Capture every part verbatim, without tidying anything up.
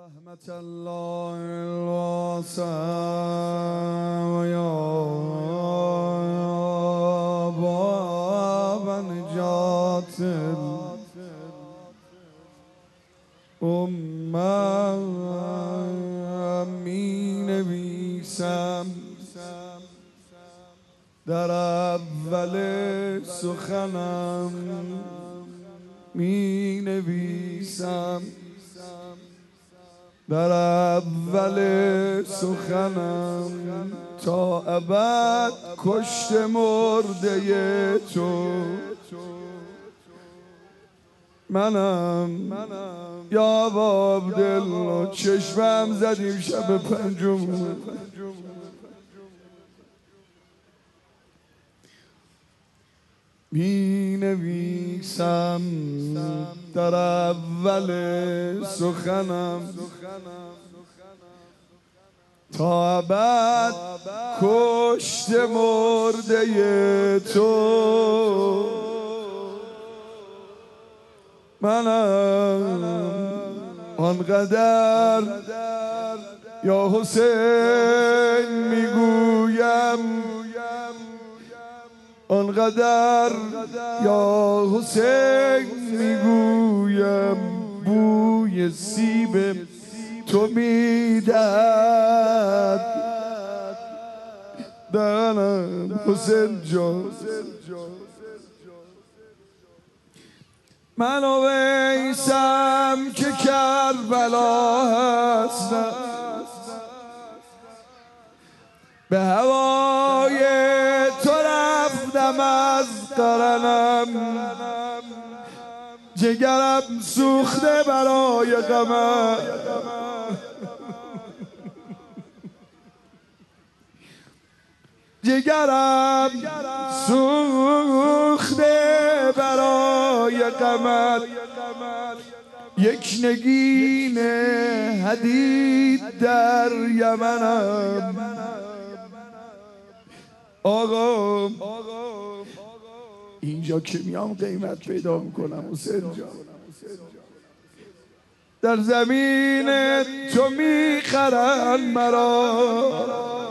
رحمت الله الواسع یا باب نجات الامه می نویسم در اول سخنم می نویسم در اول سخنم تا ابد کشت مرده تو منم یا باب دل و چشمم زدیم شب پنجم می نویسم در اول سخنم تا ابد کشت مرده تو منم آنقدر یا حسین میگویم آنقدر یا حسین میگویم بوی سیب تو میدهد دهنم حسین جان من و ویسم که کربلا هستم به هوای تو رفتم از قرنم جگرم سوخته برای غمت جگرم سوخته برای غمت یک نگین حدید در یمنم آقا اینجا که میام قیمت پیدا میکنم حسین جان در زمین تو میخرن مرا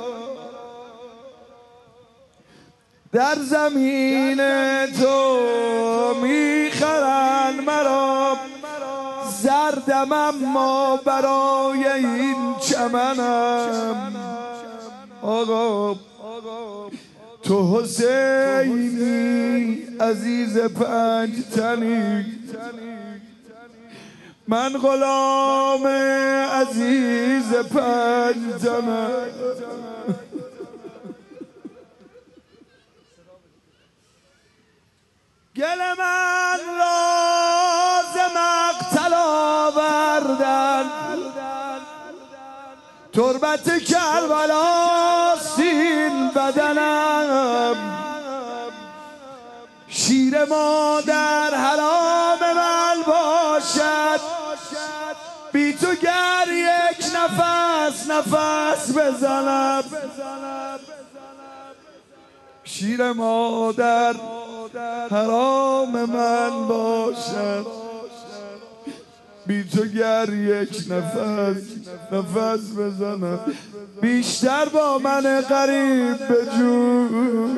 در زمین تو میخرن مرا زردم اما برای این چمنم آقا تو حسینی عزیز پنج تنی من غلام عزیز پنج تنم گل من راز مقتل آوردن تربت کربلا سین بدنم شیر مادر حرام من باشد بی تو گر یک نفس نفس بزنم شیر مادر حرام من باشد بی تو گر یک نفس نفس بزنم بیشتر با من غریب بجو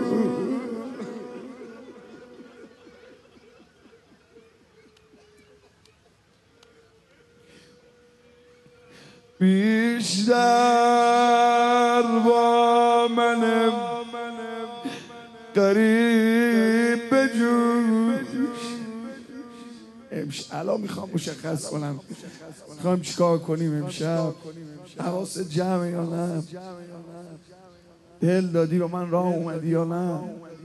بیشتر با من غریب بجوش امشب الان میخوام مشخص کنم میخوام چیکار کنیم امشب حواس جمع یا نه دل دادی و من راه اومدی یا نه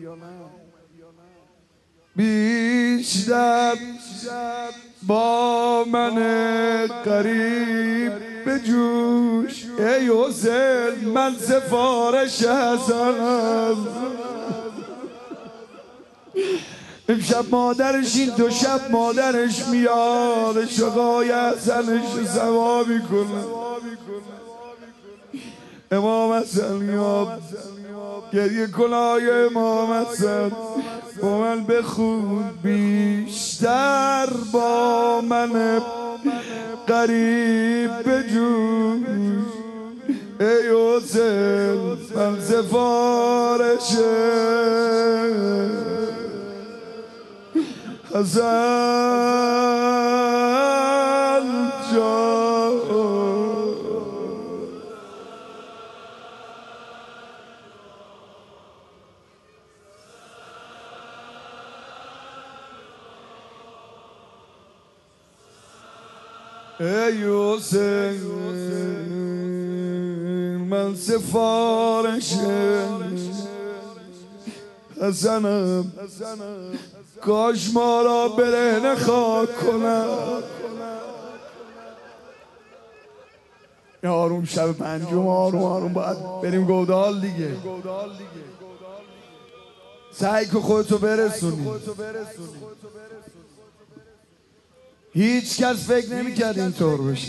بیشتر با من قریب بجوش ای حسین من سفارش حسنم امشب مادرش این دو شب مادرش میاد شقای حسنش سوا میکنه امام حسن یاب گریه کنای امام حسن با من بخون بیشتر با من قریب بجوش ای حسین من سفارش حسن جان ای حسین من سفارش حسنم کاش ما را برهنه خاک کنم. آروم شب پنجم آروم آروم باید بریم گودال دیگه. سعی کن خودتو برسونی. هیچ کس فکر نمی‌کرد اینطور بشه.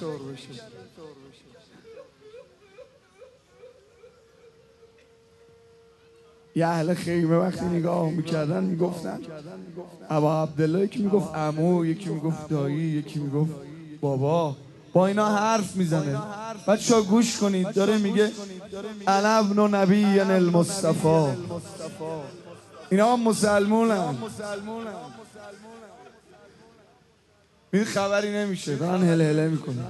یه اهل خیمه وقتی نگاه میکردن میگفتن ابا عبدالله، یکی میگفت عمو، یکی میگفت دایی، یکی میگفت بابا. با اینا حرف میزنه. بچه‌ها گوش کنید، داره میگه انا ابن نبی المصطفی. اینا هم مسلمونن. این خبری نمیشه، دارن هله هله میکنن.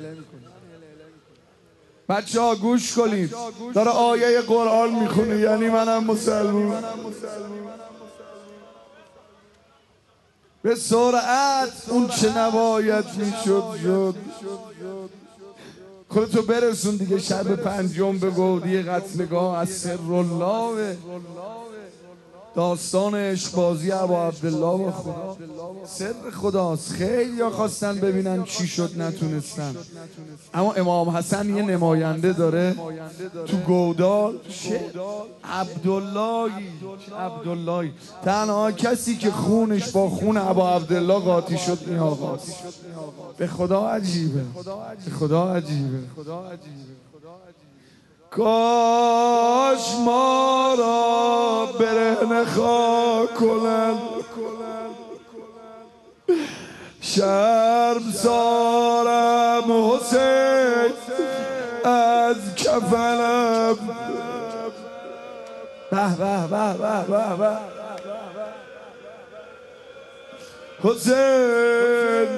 بچه ها گوش کنید، داره آیه قرآن میخونه، یعنی منم مسلمون. به سرعت اون چه نباید میشد شد. خودتو برسون دیگه. شب پنجم به گودی قتلگاه از سر الله، داستان عشقبازی ابا عبدالله با خدا. سر خداست. خیلی ها خواستن ببینن چی شد نتونستن، اما امام حسن یه نماینده داره تو گودال. چه عبداللهی، عبداللهی تنها کسی که خونش با خون ابا عبدالله قاطی شد این آقاست. به خدا عجیبه، به خدا عجیبه. کاش ما را برهنه خاک کنند، شرم سارم حسین از کفنم. به به به به به به حسین،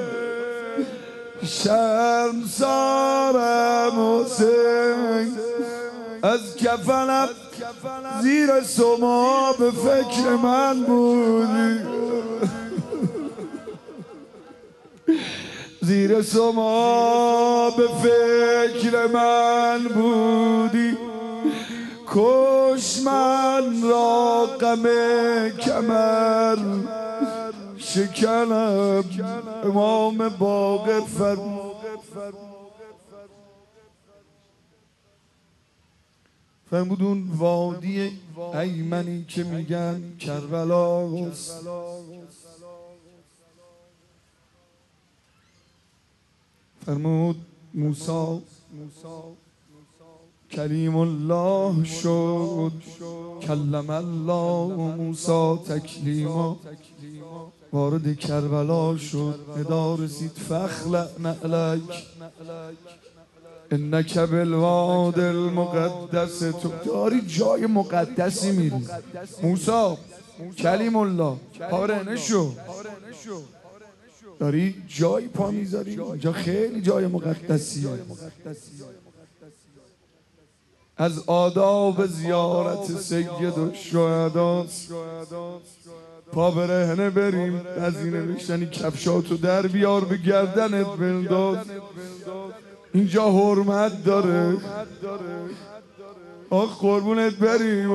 شرم سارم حسین از کفنم. زیر سما به فکر من بودی، زیر سما به فکر من بودی. کش من را غم کمر شکنم. امام باقر فرمود فرمود اون وادی ایمنی که میگن کربلاست، فرمود موسی کلیم الله شد، کلم الله موسی تکلیما. وارد کربلا شد، ندا رسید فخلع نعلک انک بالواد المقدس. تو داری جای مقدسی میری موسی، کلیم الله، پارهنه شو، داری جای پا میذاری اینجا، خیلی جای مقدسیه. از آداب زیارت سید الشهداست. پا برهنه بریم، از این نوشتنی کفشاتو در بیار به گردنت بنداز، اینجا حرمت داره. آخ قربونت بریم.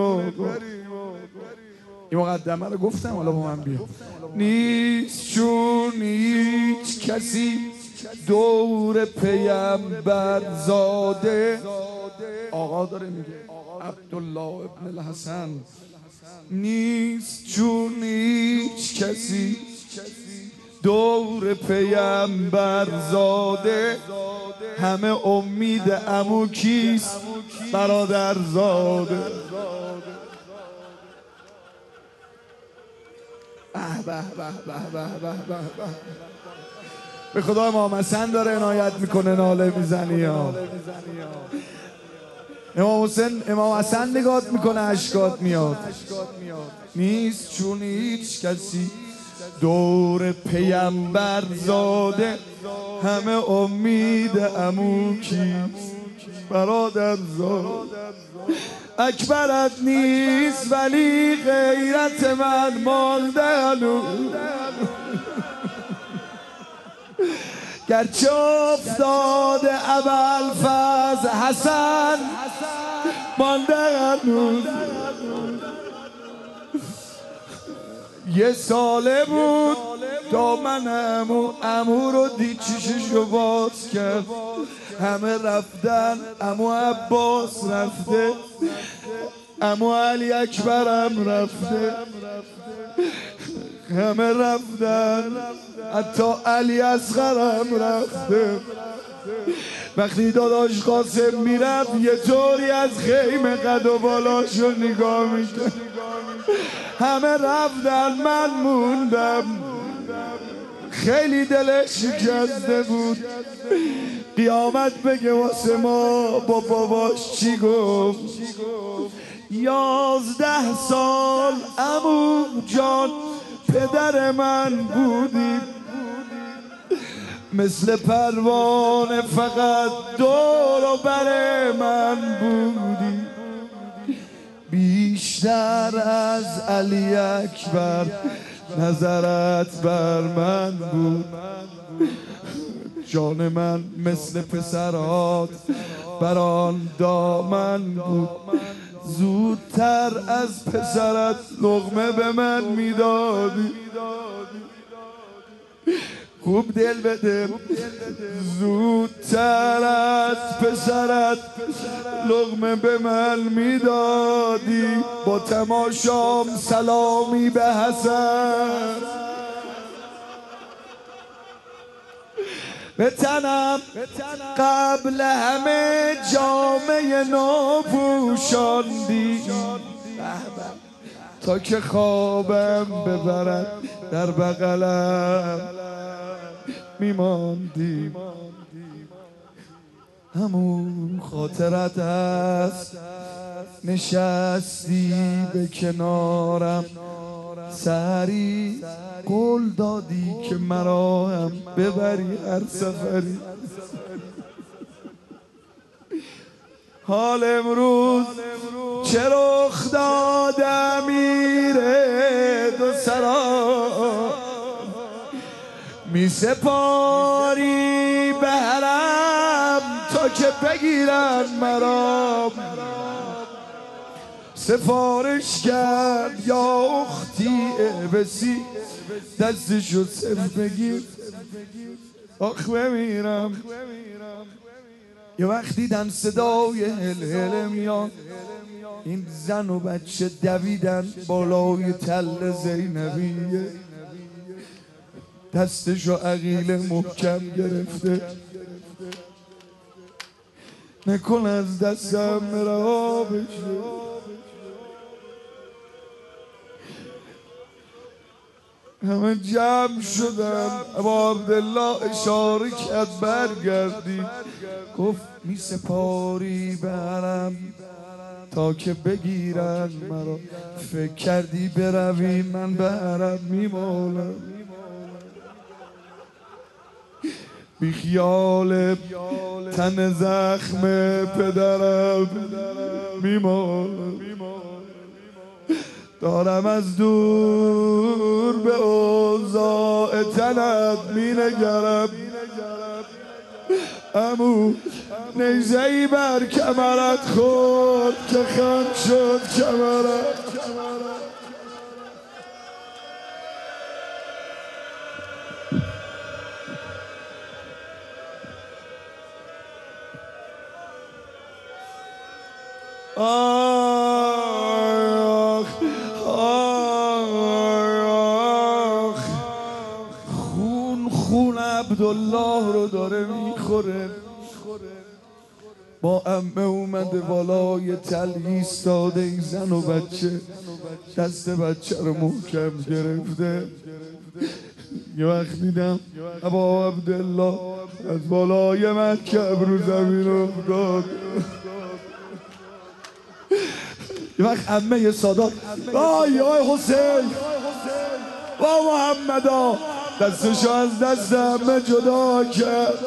این مقدمه رو گفتم، حالا با من بیا. نیست چون هیچ کسی دور پیامبر زاده. آقا داره میگه عبدالله ابن الحسن. نیست چون هیچ کسی دور پیامبر زاده. همه امید عمو کیست؟ برادر زاده. به به به به به به به به خدا امام حسن داره عنایت میکنه ناله میزنی ها. امام حسین امام حسن نگات میکنه اشکات میاد. نیست چون هیچ کسی دور پیمبر زاده، همه امید عمو کیست برادر زاد. اکبرت نیست ولی غیرت من مانده هنوز، گرچه افتاده ابوالفضل حسن مانده هنوز. یه ساله بود دامن عمو عمو رو دید چششو باز کرد، همه رفتن عمو عباس رفته، عمو علی اکبرم رفته، همه رفتن حتی علی اصغرم رفته. وقتی داداش قاسم میرفت یه طوری از خیمه قد و بالاشو نگاه میکرد، همه رفتن من موندم. خیلی دلش شکسته بود، قیامت بگه واسه ما با باباش چی گفت. یازده سال عمو جان پدر من بودی، مثل پروانه فقط دور و بر من بودی. بیشتر از علی اکبر نظرت بر من بود، جان من مثل پسرات بران دامن بود. زودتر از پسرت لقمه به من میدادی، خوب دل بده. زودتر از پسرت لقمه به من میدادی، با تماشام سلامی به حسن به تنم، قبل همه جامعه نو پوشاندی، تا که خوابم ببرد در بغلم میماندی. همون خاطرت هست نشستی به کنارم، سری قول دادی که مرا هم ببری هر سفری. حال امروز چه رخ داد امیر دو سرا، می سپاری به حرم تا که بگیرن مرا. سفارش کرد یا اختی بسی دستشو صرف بگیر، آخ بمیرم. یه وقت دیدن صدای هل هل میاد، این زن و بچه دویدن بالای تل زینبیه، دستشو عقیله محکم گرفته، نکن از دستم رها بشه. همه جمع شدن، ابا عبدالله اشاره کرد برگردی، گفت می سپاری برم تا که بگیرن مرا. فکر کردی بروی من برم میمالم، بی خیال تن زخم پدرم میمالم. دارم از دور به اوضاع تنت مینگرم، عمو نیزه‌ای بر کمرت خورد که خم شد کمرت. آخ آخ خون خون عبدالله رو داره میخوره. با عمه اومده بالای تل ایستاده، این زن و بچه دست بچه رو محکم گرفته. یه وقت دیدم ابا عبدالله از بالای مکه رو زمین افتاد. یه وقت عمه سادات آی آی حسین با محمدا دستشو از دست عمه جدا کرد.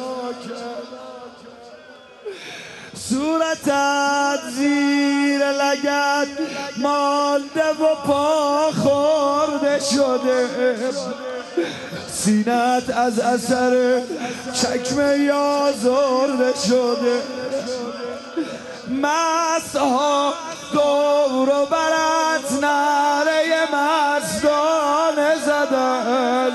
صورتت زیر لگد مانده و پا خورده شده، سینت از اثر چکمه آزرده شده. مست ها دور و برت نعره مستانه زدن،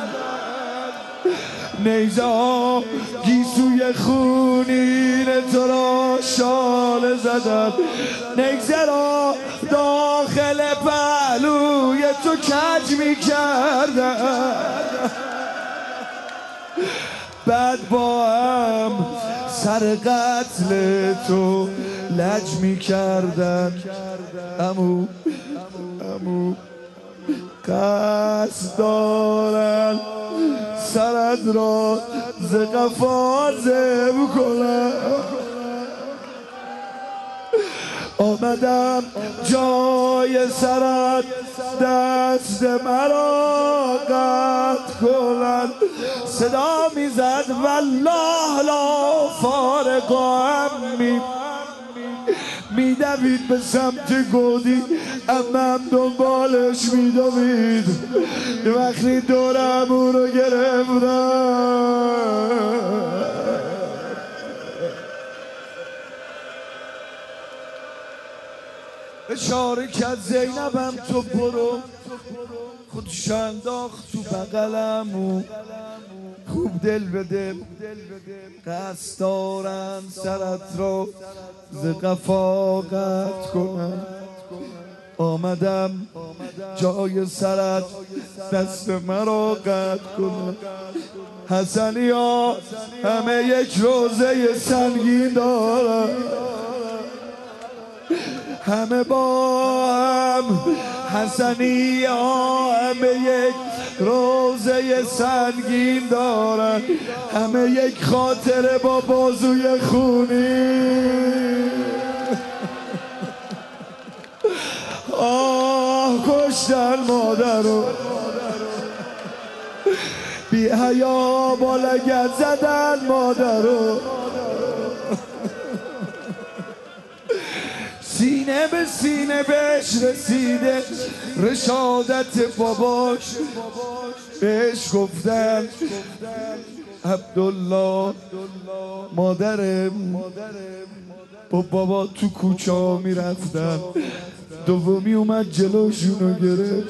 نیزه ها گیسوی خونین تو را شاله زدن، نیزه را داخل پهلوی تو کج می کردن، بعد با هم سر قتل تو لج می کردن. امو امو قصد دارن سرت را ز قفا ذبح کنن، آمدم جای سرت دست مرا قطع کنن. صدا میزد والله لا فارقا می میدوید به سمت گودی، امم دنبالش میدوید. یه وقتی دورم او رو گرفتم، اشاره کرد زینبم تو برو، خودش انداخت تو بغلم و خوب دل بده. قصد دارن سرت را ز قفا قطع کنن، آمدم جای سرت دست مرا قطع کنن. حسنی ها همه یک روزه سنگین دارن، همه با هم حسنی ها همه یک روزه سنگین دارن، همه یک خاطره با بازوی خونی. آه کشتن مادرو، بی حیا با لگد زدن مادرو، سینه به سینه بهش رسیده رشادت باباش. بهش گفتن عبدالله مادرم، با بابا تو کوچه ها میرفتن، دومی اومد جلوشونو گرفت.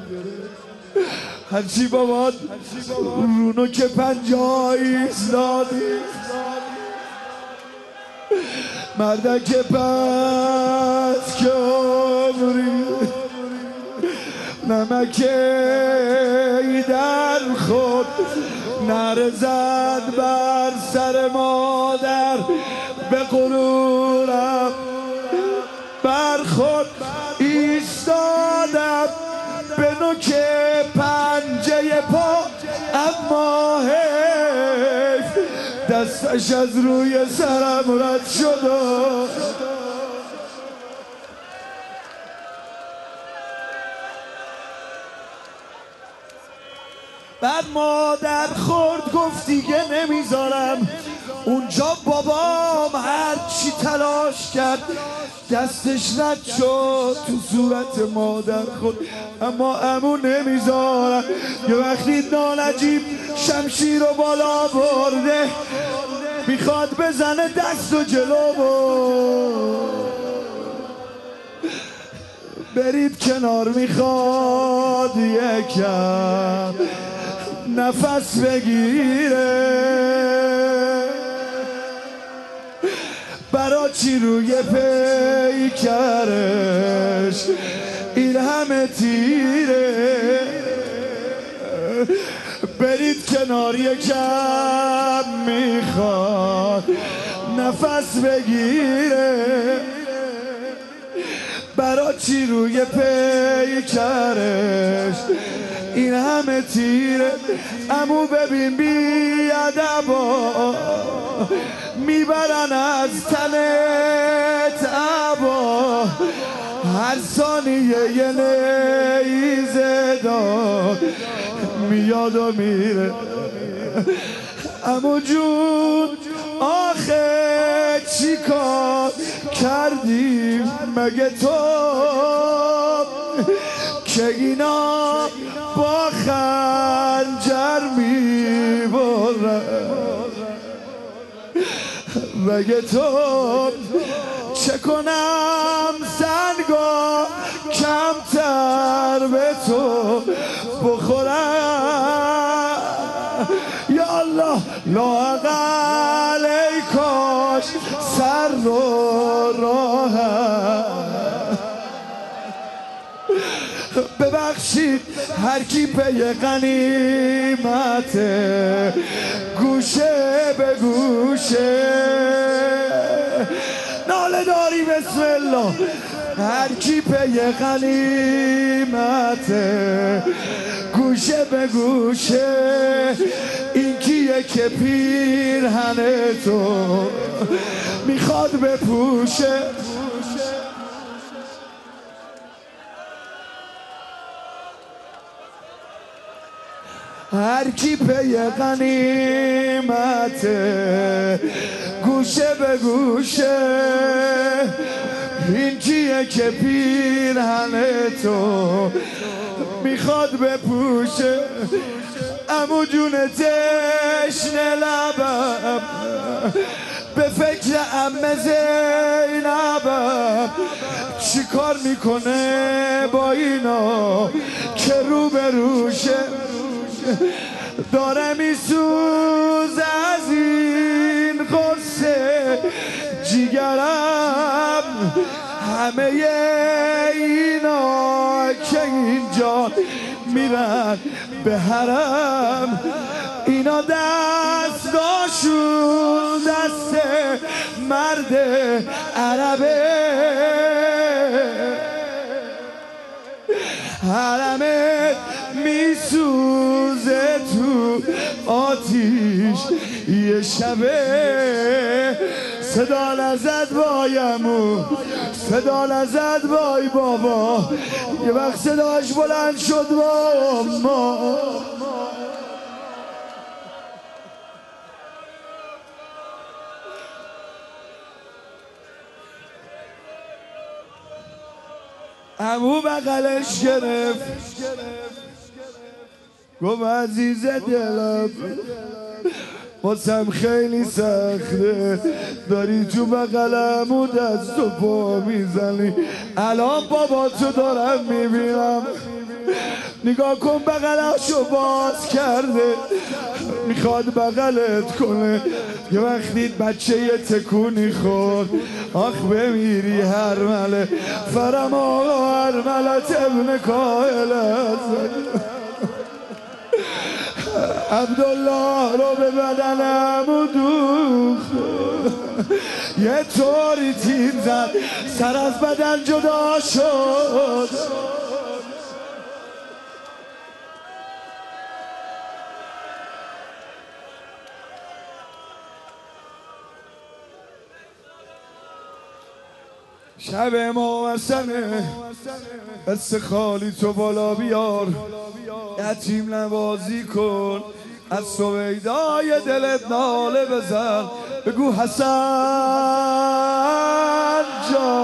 هرچی بابا رونو که پنجاه ایستادی، مردک پس که عمری نمکی در خود نرزد بر سر مادر، به غرورم بر خود ایستادم به نوک پنجه پا، اما حیف دستش از روی سرم رد شد. بعد مادر خورد گفت دیگه نمیذارم. اونجا بابام هر چی تلاش کرد دستش رد شد تو صورت مادر خود، اما عمو نمیذارم. یه وقتی نالجیب شمشیر رو بالا برده میخواد بزنه دست و جلو بود. برید کنار میخواد یکم نفس بگیره، برا چی روی پیکرش این همه تیره. برید کنار یکم میخواد نفس بگیره، برا چی روی پیکرش این همه تیره امو ببین بی ادبا میبرن از تنت عبا هر ثانیه یه نیزه دار میاد و میره امو جون آخه چی کار کردیم مگه تو که اینا با خنجر میبرن مگه تو چه کنم سنگا کمتر به تو بخورم یا الله لااقل ای کاش سر رو راهم ببخشید هر کی پی غنیمته گوشه به گوشه ناله داری بسم الله هر کی پی غنیمته گوشه به گوشه این کیه که پیرهن تو میخواد بپوشه هر کی پی غنیمته گوشه به گوشه این کیه که پیرهن تو میخواد بپوشه امو جون تشنه لبم به فکر عمه زینبم چی کار میکنه با اینا که رو به روشه داره میسوز از این قصه جیگرم همه اینا که اینجا میرن به حرم اینا دستاشون دست مرد عربه حرمت میسوزه تو آتیش یه شبه صدا لزد بایمو صدا لزد بای بابا یه وقت صداش بلند شد با ما عمو بغلش گرفت گفت عزیز دلم واسم خیلی سخته داری تو بغلم و دست و پا میزنی الان بابا تو دارم میبینم نگاه کن بغلشو باز کرده میخواد بغلت کنه یه وقتی بچه یه تکونی خورد آخ بمیری هرمله فرم آقا هرملت ابن کاهل عبدالله رو به بدنم و دوخت یه طوری تیر زد سر از بدن جدا شد شب ما وسنه قصه خالی تو بالا بیار یتیم نوازی کن از سویدای دلت ناله بزن بگو حسن جان